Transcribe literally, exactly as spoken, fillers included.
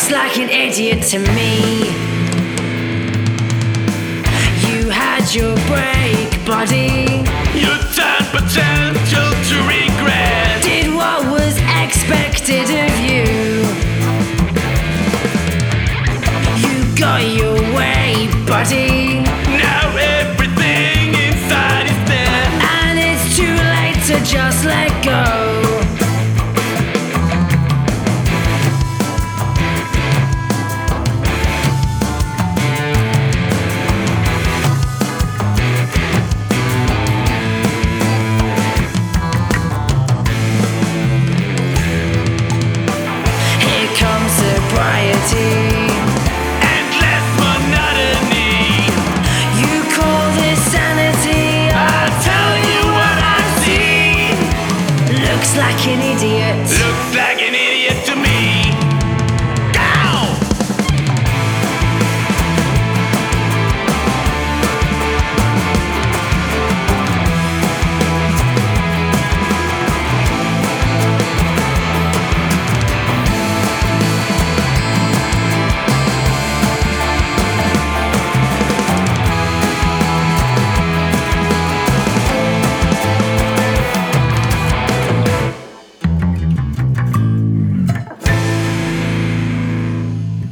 Looks like an idiot to me. You had your break, buddy. You turned potential to regret. Did what was expected of you. You got your way, buddy. Now everything inside is there, And it's too late to just let go. endless monotony. You call this sanity? I'll tell you what I've seen. Looks like an idiot. Looks like an idiot to